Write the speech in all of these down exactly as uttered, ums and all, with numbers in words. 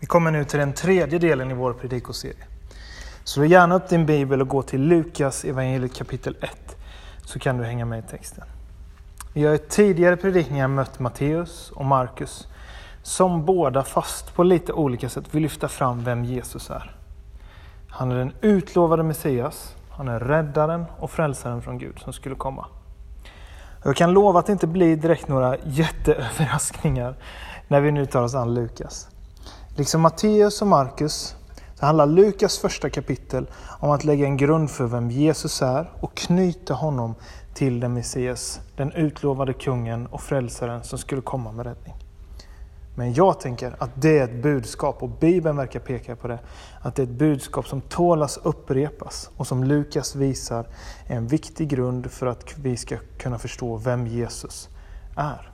Vi kommer nu till den tredje delen i vår predikoserie. Så gärna upp din bibel och gå till Lukas evangeliet kapitel ett, så kan du hänga med i texten. Vi har i tidigare predikningar mött Matteus och Markus, som båda fast på lite olika sätt vill lyfta fram vem Jesus är. Han är den utlovade Messias, han är räddaren och frälsaren från Gud som skulle komma. Jag kan lova att det inte blir direkt några jätteöverraskningar när vi nu tar oss an Lukas. Liksom Matteus och Markus så handlar Lukas första kapitel om att lägga en grund för vem Jesus är och knyta honom till den Messias, den utlovade kungen och frälsaren som skulle komma med räddning. Men jag tänker att det är ett budskap, och Bibeln verkar peka på det, att det är ett budskap som tålas upprepas och som Lukas visar är en viktig grund för att vi ska kunna förstå vem Jesus är.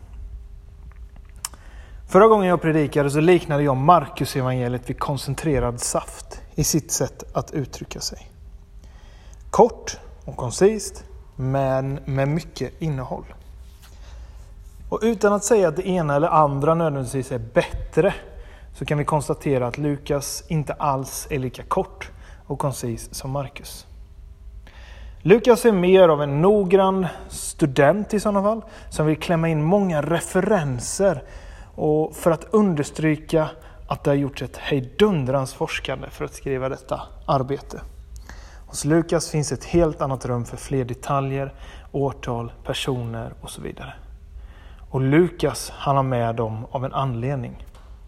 Förra gången jag predikade så liknade jag Markus evangeliet vid koncentrerad saft i sitt sätt att uttrycka sig. Kort och koncist, men med mycket innehåll. Och utan att säga att det ena eller andra nödvändigtvis är bättre, så kan vi konstatera att Lukas inte alls är lika kort och koncis som Markus. Lukas är mer av en noggrann student i sådana fall, som vill klämma in många referenser och för att understryka att det har gjorts ett hejdundrans forskande för att skriva detta arbete. Hos Lukas finns ett helt annat rum för fler detaljer, årtal, personer och så vidare. Och Lukas, han har med dem av en anledning.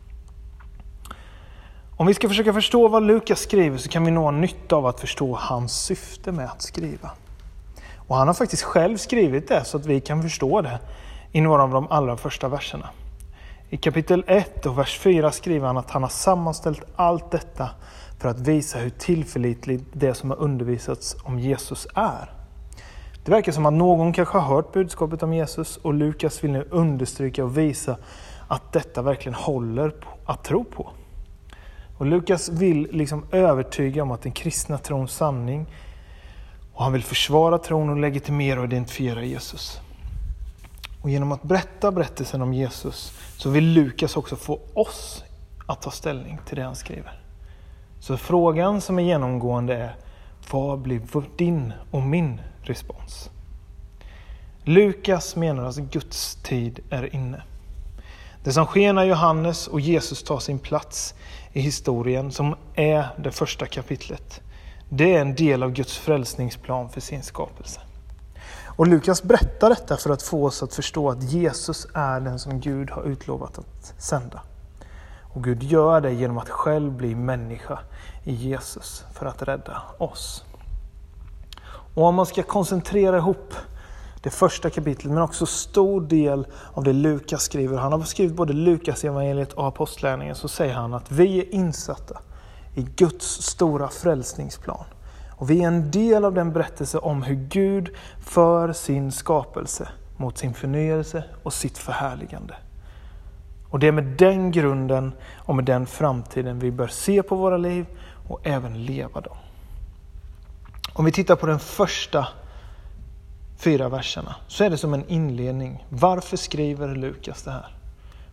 Om vi ska försöka förstå vad Lukas skriver så kan vi nå nytta av att förstå hans syfte med att skriva. Och han har faktiskt själv skrivit det så att vi kan förstå det i några av de allra första verserna. I kapitel ett och vers fyra skriver han att han har sammanställt allt detta för att visa hur tillförlitligt det som har undervisats om Jesus är. Det verkar som att någon kanske har hört budskapet om Jesus, och Lukas vill nu understryka och visa att detta verkligen håller på att tro på. Och Lukas vill liksom övertyga om att den kristna trons sanning, och han vill försvara tron och legitimera och identifiera Jesus. Och genom att berätta berättelsen om Jesus så vill Lukas också få oss att ta ställning till det han skriver. Så frågan som är genomgående är: vad blir din och min respons? Lukas menar att Guds tid är inne. Det som sker när Johannes och Jesus tar sin plats i historien, som är det första kapitlet, det är en del av Guds frälsningsplan för sin skapelse. Och Lukas berättar detta för att få oss att förstå att Jesus är den som Gud har utlovat att sända. Och Gud gör det genom att själv bli människa i Jesus för att rädda oss. Och om man ska koncentrera ihop det första kapitlet, men också stor del av det Lukas skriver, han har skrivit både Lukas evangeliet och apostlagärningarna, så säger han att vi är insatta i Guds stora frälsningsplan. Och vi är en del av den berättelse om hur Gud för sin skapelse mot sin förnyelse och sitt förhärligande. Och det är med den grunden och med den framtiden vi bör se på våra liv och även leva dem. Om vi tittar på den första fyra verserna så är det som en inledning. Varför skriver Lukas det här?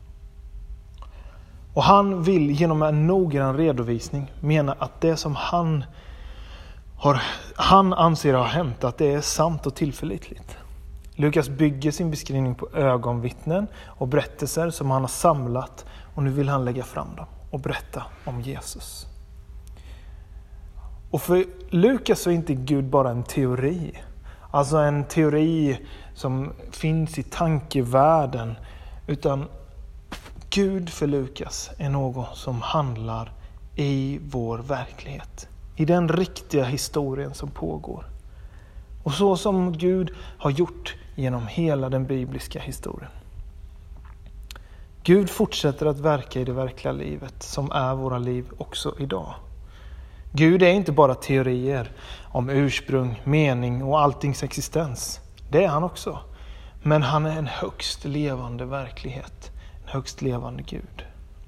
Och han vill genom en noggrann redovisning mena att det som han, har, han anser ha hänt, att det är sant och tillförlitligt. Lukas bygger sin beskrivning på ögonvittnen och berättelser som han har samlat, och nu vill han lägga fram dem och berätta om Jesus. Och för Lukas så är inte Gud bara en teori. Alltså en teori som finns i tankevärlden. Utan Gud för Lukas är något som handlar i vår verklighet. I den riktiga historien som pågår. Och så som Gud har gjort genom hela den bibliska historien. Gud fortsätter att verka i det verkliga livet som är våra liv också idag. Gud är inte bara teorier om ursprung, mening och alltings existens. Det är han också. Men han är en högst levande verklighet. En högst levande Gud.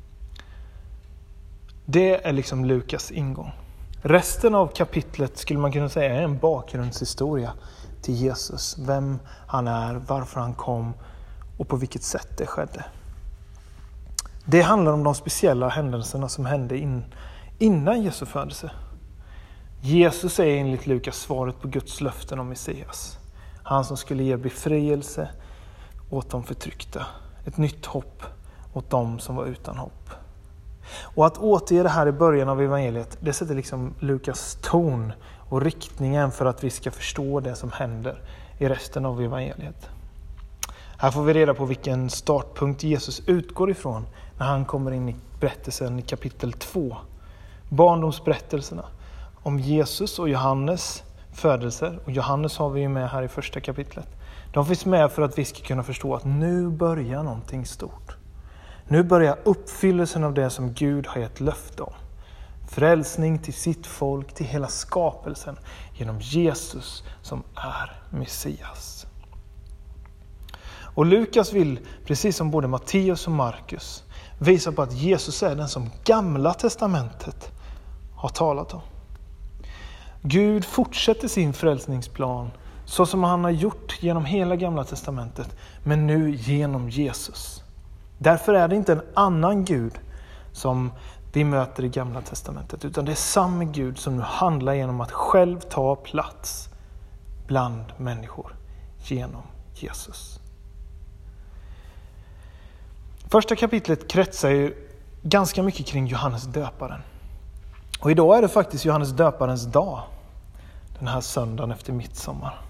Det är liksom Lukas ingång. Resten av kapitlet skulle man kunna säga är en bakgrundshistoria till Jesus. Vem han är, varför han kom och på vilket sätt det skedde. Det handlar om de speciella händelserna som hände in, innan Jesu födelse. Jesus är enligt Lukas svaret på Guds löften om Messias. Han som skulle ge befrielse åt de förtryckta. Ett nytt hopp åt dem som var utan hopp. Och att återge det här i början av evangeliet, det sätter liksom Lukas ton och riktningen för att vi ska förstå det som händer i resten av evangeliet. Här får vi reda på vilken startpunkt Jesus utgår ifrån när han kommer in i berättelsen i kapitel två. Barndomsberättelserna om Jesus och Johannes födelser. Och Johannes har vi ju med här i första kapitlet. De finns med för att vi ska kunna förstå att nu börjar någonting stort. Nu börjar uppfyllelsen av det som Gud har gett löfte om. Frälsning till sitt folk, till hela skapelsen genom Jesus som är Messias. Och Lukas vill, precis som både Matteus och Markus, visa på att Jesus är den som Gamla testamentet har talat om. Gud fortsätter sin frälsningsplan så som han har gjort genom hela Gamla testamentet, men nu genom Jesus. Därför är det inte en annan Gud som vi möter i Gamla testamentet, utan det är samma Gud som nu handlar genom att själv ta plats bland människor genom Jesus. Första kapitlet kretsar ju ganska mycket kring Johannes döparen. Och idag är det faktiskt Johannes döparens dag, den här söndagen efter midsommar.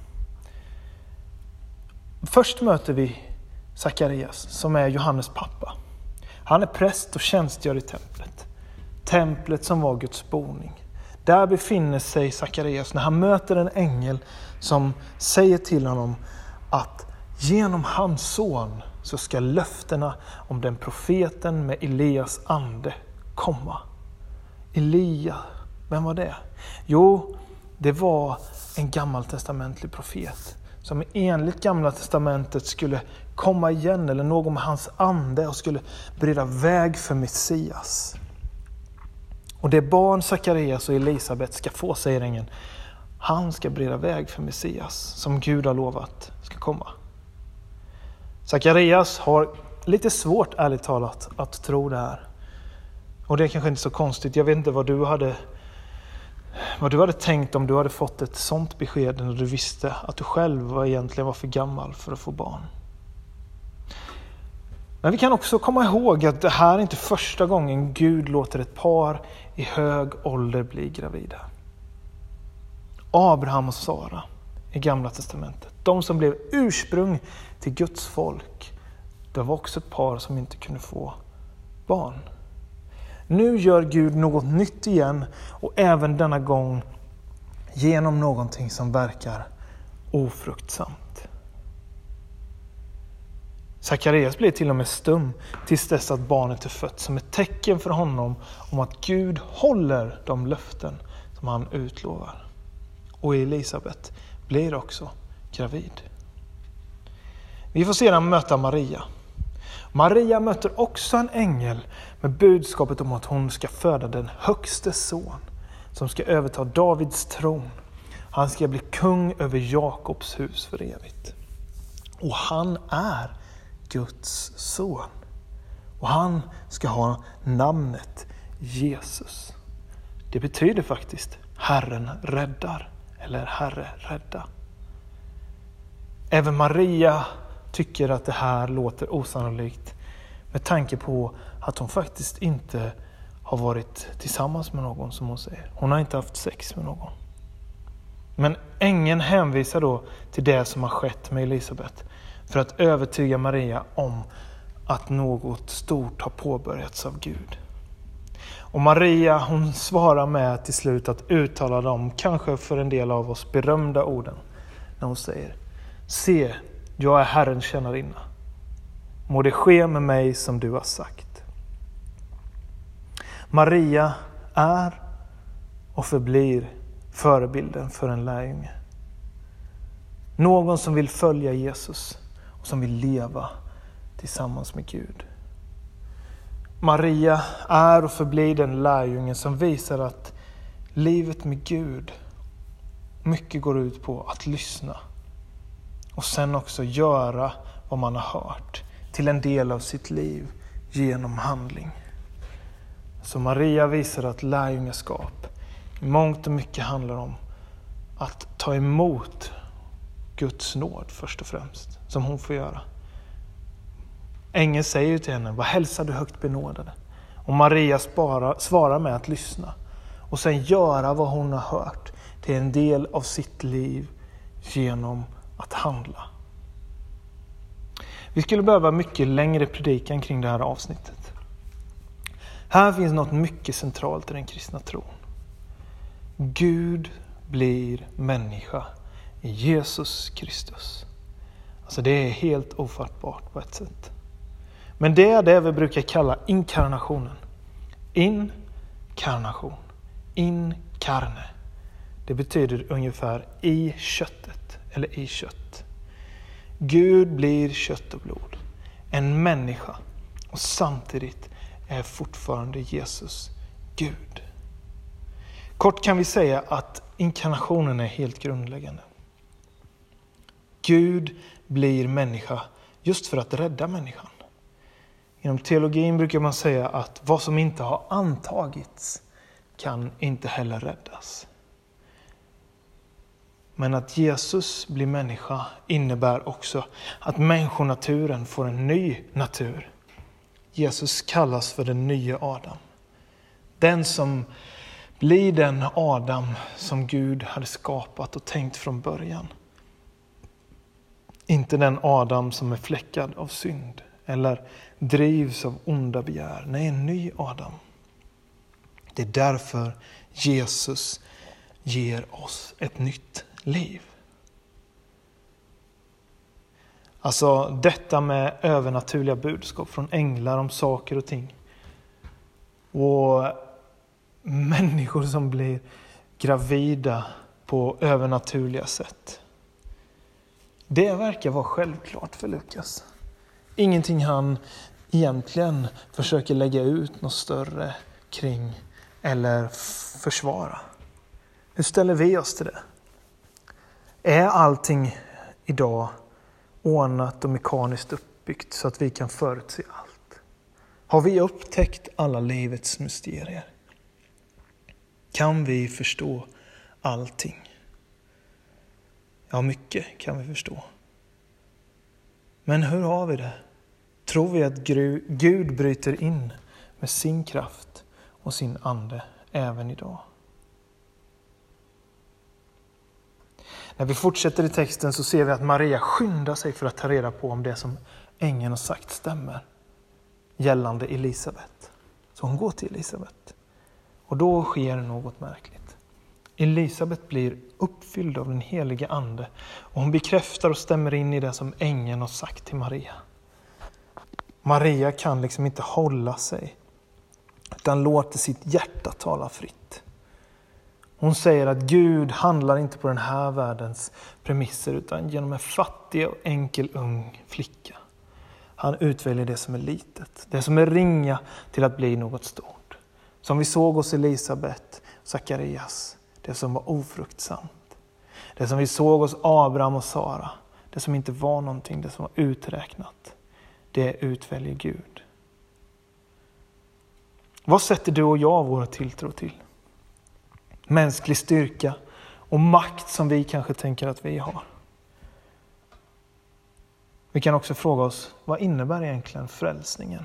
Först möter vi Sakarias som är Johannes pappa. Han är präst och tjänstgör i templet. Templet som var Guds boning. Där befinner sig Sakarias när han möter en ängel som säger till honom att genom hans son så ska löftena om den profeten med Elias ande komma. Elia, vem var det? Jo, det var en gammaltestamentlig profet som enligt Gamla testamentet skulle komma igen, eller någon med hans ande, och skulle bereda väg för Messias. Och det barn Sakarias och Elisabet ska få, säger ängeln, han ska bereda väg för Messias som Gud har lovat ska komma. Sakarias har lite svårt, ärligt talat, att tro det här. Och det är kanske inte så konstigt. Jag vet inte vad du hade vad du hade tänkt om du hade fått ett sånt besked när du visste att du själv var egentligen var för gammal för att få barn. Men vi kan också komma ihåg att det här är inte första gången Gud låter ett par i hög ålder bli gravida. Abraham och Sara i Gamla testamentet, de som blev ursprung till Guds folk, det var också ett par som inte kunde få barn. Nu gör Gud något nytt igen, och även denna gång genom någonting som verkar ofruktsamt. Sakarias blir till och med stum tills dess att barnet är fött, som ett tecken för honom om att Gud håller de löften som han utlovar. Och Elisabet blir också gravid. Vi får sedan möta Maria. Maria möter också en ängel med budskapet om att hon ska föda den högste son som ska överta Davids tron. Han ska bli kung över Jakobs hus för evigt. Och han är Guds son. Och han ska ha namnet Jesus. Det betyder faktiskt Herren räddar, eller Herre rädda. Även Maria tycker att det här låter osannolikt med tanke på att hon faktiskt inte har varit tillsammans med någon, som hon säger. Hon har inte haft sex med någon. Men ängeln hänvisar då till det som har skett med Elisabet för att övertyga Maria om att något stort har påbörjats av Gud. Och Maria, hon svarar med till slut att uttala de kanske för en del av oss berömda orden när hon säger: se, jag är Herrens tjänarinna. Må det ske med mig som du har sagt. Maria är och förblir förebilden för en lärjunge. Någon som vill följa Jesus och som vill leva tillsammans med Gud. Maria är och förblir den lärjungen som visar att livet med Gud mycket går ut på att lyssna. Och sen också göra vad man har hört till en del av sitt liv genom handling. Så Maria visar att lärjungaskap i mångt och mycket handlar om att ta emot Guds nåd först och främst, som hon får göra. Ängeln säger till henne, vad hälsar du högt benådade? Och Maria sparar, svarar med att lyssna och sen göra vad hon har hört till en del av sitt liv genom att handla. Vi skulle behöva mycket längre predikan kring det här avsnittet. Här finns något mycket centralt i den kristna tron. Gud blir människa i Jesus Kristus. Alltså det är helt ofattbart på ett sätt. Men det är det vi brukar kalla inkarnationen. Inkarnation. Inkarne. Det betyder ungefär i köttet eller i kött. Gud blir kött och blod. En människa. Och samtidigt är fortfarande Jesus Gud. Kort kan vi säga att inkarnationen är helt grundläggande. Gud blir människa just för att rädda människan. Inom teologin brukar man säga att vad som inte har antagits kan inte heller räddas. Men att Jesus blir människa innebär också att människonaturen får en ny natur. Jesus kallas för den nya Adam. Den som blir den Adam som Gud hade skapat och tänkt från början. Inte den Adam som är fläckad av synd eller drivs av onda begär. Nej, en ny Adam. Det är därför Jesus ger oss ett nytt liv. Alltså detta med övernaturliga budskap från änglar om saker och ting. Och människor som blir gravida på övernaturliga sätt. Det verkar vara självklart för Lukas. Ingenting han egentligen försöker lägga ut något större kring eller försvara. Hur ställer vi oss till det? Är allting idag ordnat och mekaniskt uppbyggt så att vi kan förutse allt? Har vi upptäckt alla livets mysterier? Kan vi förstå allting? Ja, mycket kan vi förstå. Men hur har vi det? Tror vi att Gud bryter in med sin kraft och sin ande även idag? När vi fortsätter i texten så ser vi att Maria skyndar sig för att ta reda på om det som ängeln har sagt stämmer gällande Elisabet. Så hon går till Elisabet. Och då sker något märkligt. Elisabet blir uppfylld av den helige ande och hon bekräftar och stämmer in i det som ängeln har sagt till Maria. Maria kan liksom inte hålla sig utan låter sitt hjärta tala fritt. Hon säger att Gud handlar inte på den här världens premisser utan genom en fattig och enkel ung flicka. Han utväljer det som är litet, det som är ringa till att bli något stort. Som vi såg hos Elisabet, Sakarias, det som var ofruktsamt. Det som vi såg hos Abraham och Sara, det som inte var någonting, det som var uträknat. Det utväljer Gud. Vad sätter du och jag vår tilltro till? Mänsklig styrka och makt som vi kanske tänker att vi har. Vi kan också fråga oss, vad innebär egentligen frälsningen?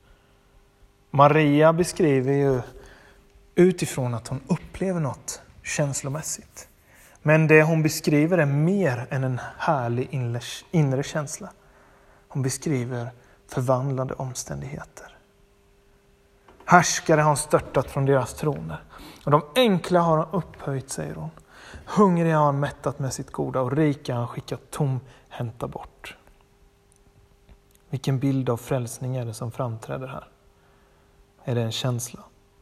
Maria beskriver ju utifrån att hon upplever något känslomässigt. Men det hon beskriver är mer än en härlig inre känsla. Hon beskriver förvandlande omständigheter. Härskare har störtat från deras troner. Och de enkla har han upphöjt, säger hon. Hungriga har han mättat med sitt goda och rika har han skickat tomhänta bort. Vilken bild av frälsning är det som framträder här? Är det en känsla?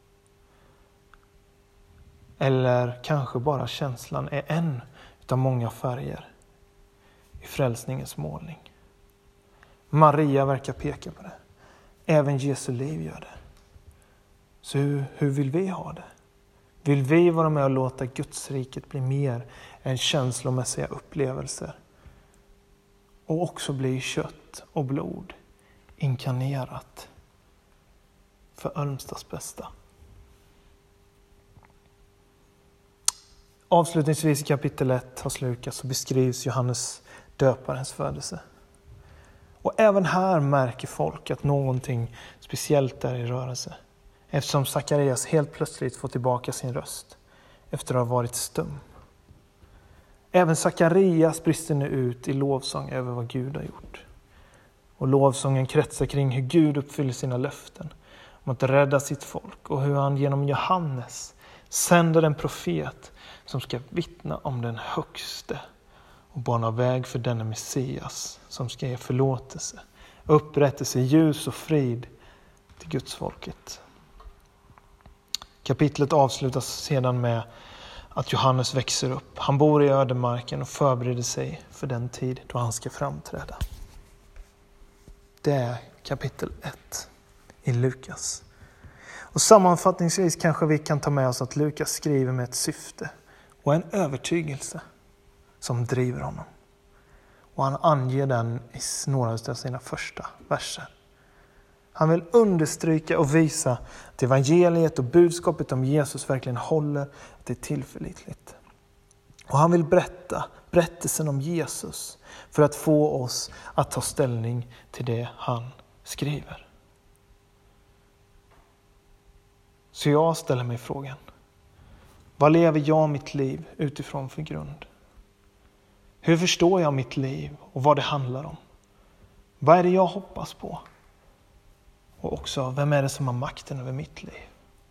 Eller kanske bara känslan är en av många färger i frälsningens målning. Maria verkar peka på det. Även Jesu liv gör det. Så hur, hur vill vi ha det? Vill vi vara med och låta Guds riket bli mer än känslomässiga upplevelser? Och också bli kött och blod inkarnerat för Ölmstads bästa. Avslutningsvis i kapitel ett hos Lukas så beskrivs Johannes döparens födelse. Och även här märker folk att någonting speciellt är i rörelse. Eftersom Sakarias helt plötsligt får tillbaka sin röst efter att ha varit stum. Även Sakarias brister nu ut i lovsång över vad Gud har gjort. Och lovsången kretsar kring hur Gud uppfyller sina löften om att rädda sitt folk och hur han genom Johannes sänder en profet som ska vittna om den högste och bana väg för denna Messias som ska ge förlåtelse, upprättelse, ljus och frid till Guds folket. Kapitlet avslutas sedan med att Johannes växer upp. Han bor i ödemarken och förbereder sig för den tid då han ska framträda. Det är kapitel ett i Lukas. Och sammanfattningsvis kanske vi kan ta med oss att Lukas skriver med ett syfte och en övertygelse som driver honom. Och han anger den i några av sina första verser. Han vill understryka och visa att evangeliet och budskapet om Jesus verkligen håller, att det är tillförlitligt. Och han vill berätta berättelsen om Jesus för att få oss att ta ställning till det han skriver. Så jag ställer mig frågan: vad lever jag mitt liv utifrån för grund? Hur förstår jag mitt liv och vad det handlar om? Vad är det jag hoppas på? Och också, vem är det som har makten över mitt liv?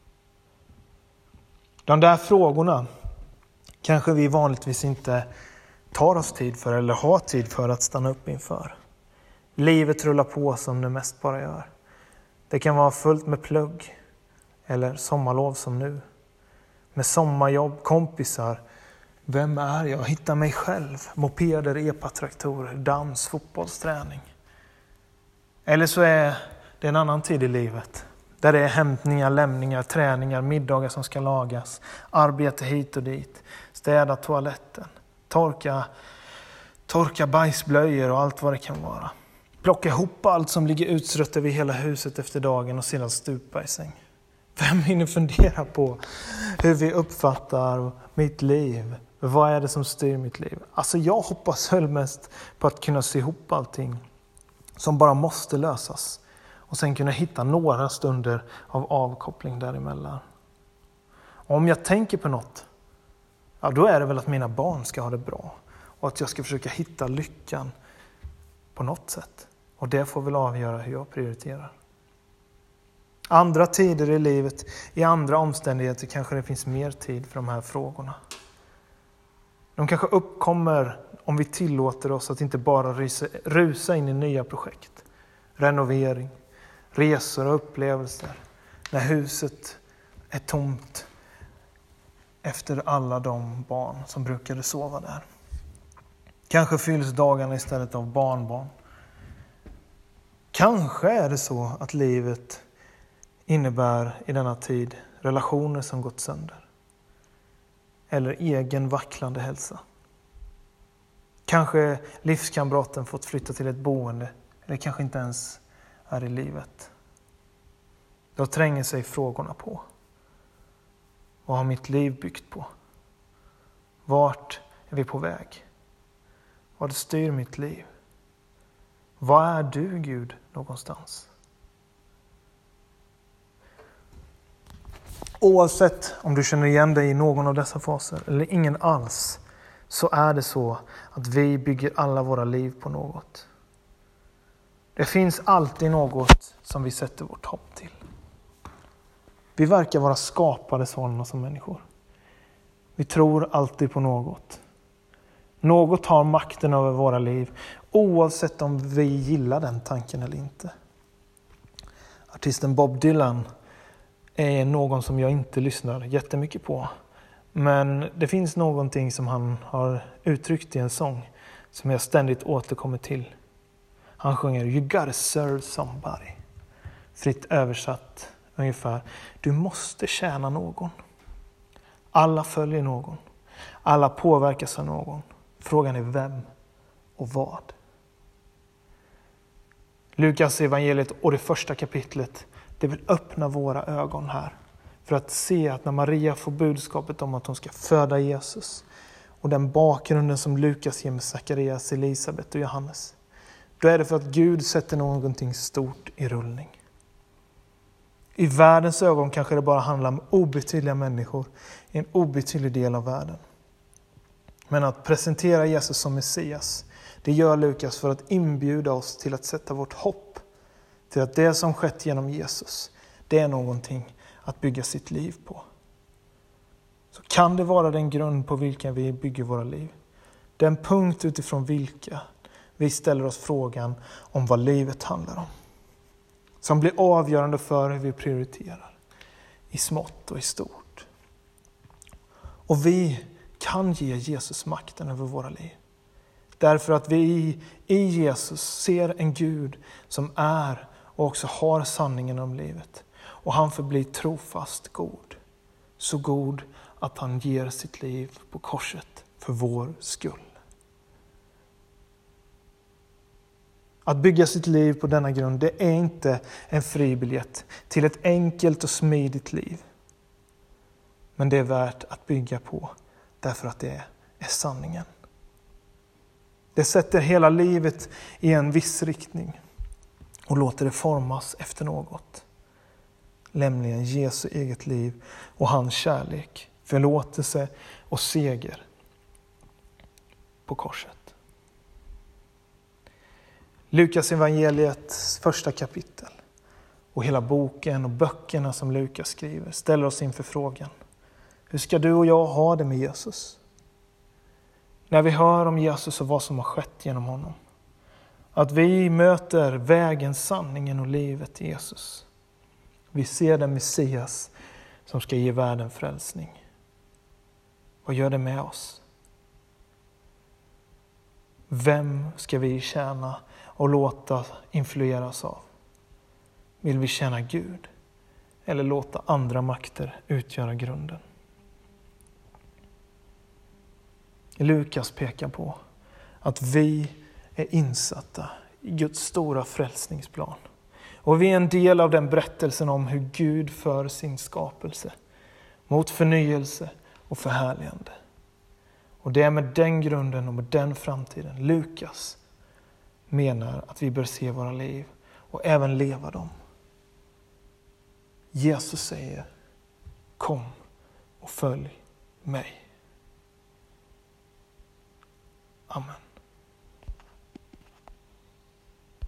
De där frågorna kanske vi vanligtvis inte tar oss tid för eller har tid för att stanna upp inför. Livet rullar på som det mest bara gör. Det kan vara fullt med plugg eller sommarlov som nu. Med sommarjobb, kompisar. Vem är jag? Hitta mig själv. Mopeder, epatraktorer, dans, fotbollsträning. Eller så är det en annan tid i livet. Där det är hämtningar, lämningar, träningar, middagar som ska lagas. Arbete hit och dit. Städa toaletten. Torka, torka bajsblöjor och allt vad det kan vara. Plocka ihop allt som ligger utstrött över hela huset efter dagen och sedan stupa i säng. Vem hinner fundera på hur vi uppfattar mitt liv? Vad är det som styr mitt liv? Alltså jag hoppas väl mest på att kunna se ihop allting som bara måste lösas. Och sen kunna hitta några stunder av avkoppling däremellan. Och om jag tänker på något, ja då är det väl att mina barn ska ha det bra. Och att jag ska försöka hitta lyckan på något sätt. Och det får väl avgöra hur jag prioriterar. Andra tider i livet, i andra omständigheter kanske det finns mer tid för de här frågorna. De kanske uppkommer om vi tillåter oss att inte bara rusa, rusa in i nya projekt. Renovering, resor och upplevelser. När huset är tomt efter alla de barn som brukade sova där. Kanske fylls dagarna istället av barnbarn. Kanske är det så att livet innebär i denna tid relationer som gått sönder. Eller egen vacklande hälsa. Kanske livskamraten fått flytta till ett boende. Eller kanske inte ens är i livet. Då tränger sig frågorna på. Vad har mitt liv byggt på? Vart är vi på väg? Vad styr mitt liv? Vad är du, Gud, någonstans? Oavsett om du känner igen dig i någon av dessa faser eller ingen alls, så är det så att vi bygger alla våra liv på något. Det finns alltid något som vi sätter vårt hopp till. Vi verkar vara skapade sådana som människor. Vi tror alltid på något. Något har makten över våra liv, oavsett om vi gillar den tanken eller inte. Artisten Bob Dylan är någon som jag inte lyssnar jättemycket på. Men det finns någonting som han har uttryckt i en sång som jag ständigt återkommer till. Han sjunger You gotta serve somebody. Fritt översatt ungefär. Du måste tjäna någon. Alla följer någon. Alla påverkas av någon. Frågan är vem och vad. Lukas evangeliet och det första kapitlet det vill öppna våra ögon här. För att se att när Maria får budskapet om att hon ska föda Jesus och den bakgrunden som Lukas ger med Sakarias, Elisabet och Johannes, då är det för att Gud sätter någonting stort i rullning. I världens ögon kanske det bara handlar om obetydliga människor i en obetydlig del av världen. Men att presentera Jesus som Messias, det gör Lukas för att inbjuda oss till att sätta vårt hopp till att det som skett genom Jesus, det är någonting att bygga sitt liv på. Så kan det vara den grund på vilken vi bygger våra liv. Den punkt utifrån vilka vi ställer oss frågan om vad livet handlar om. Som blir avgörande för hur vi prioriterar. I smått och i stort. Och vi kan ge Jesus makten över våra liv. Därför att vi i Jesus ser en Gud som är och också har sanningen om livet. Och han förblir trofast god. Så god att han ger sitt liv på korset för vår skull. Att bygga sitt liv på denna grund, det är inte en fribiljett till ett enkelt och smidigt liv. Men det är värt att bygga på därför att det är sanningen. Det sätter hela livet i en viss riktning och låter det formas efter något. Nämligen Jesu eget liv och hans kärlek, förlåtelse och seger på korset. Lukas evangeliets första kapitel och hela boken och böckerna som Lukas skriver ställer oss inför frågan: hur ska du och jag ha det med Jesus? När vi hör om Jesus och vad som har skett genom honom. Att vi möter vägen, sanningen och livet i Jesus. Vi ser den Messias som ska ge världen frälsning. Vad gör det med oss? Vem ska vi tjäna och låta influeras av? Vill vi tjäna Gud eller låta andra makter utgöra grunden? Lukas pekar på att vi är insatta i Guds stora frälsningsplan. Och vi är en del av den berättelsen om hur Gud för sin skapelse mot förnyelse och förhärligande. Och det är med den grunden och med den framtiden Lukas menar att vi bör se våra liv och även leva dem. Jesus säger: kom och följ mig. Amen.